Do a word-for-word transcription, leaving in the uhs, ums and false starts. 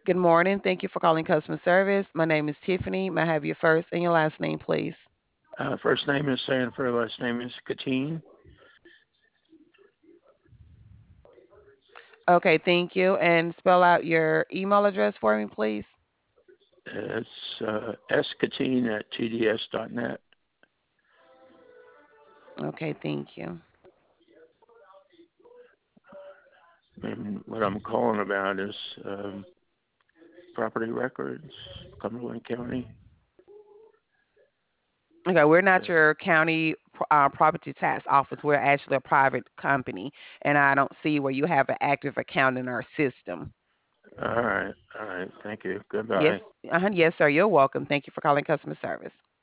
Good morning. Thank you for calling customer service. My name is Tiffany. May I have your first and your last name, please? Uh, first name is Sanford, last name is Katine. Okay, thank you. And spell out your email address for me, please. It's uh, skatine at t d s dot net. Okay, thank you. And what I'm calling about is um, property records, Cumberland County. Okay, we're not Uh, your county pro- uh, property tax office. We're actually a private company, and I don't see where you have an active account in our system. all right, all right. Thank you. Goodbye. Yes, uh-huh, yes, sir. You're welcome. Thank you for calling customer service.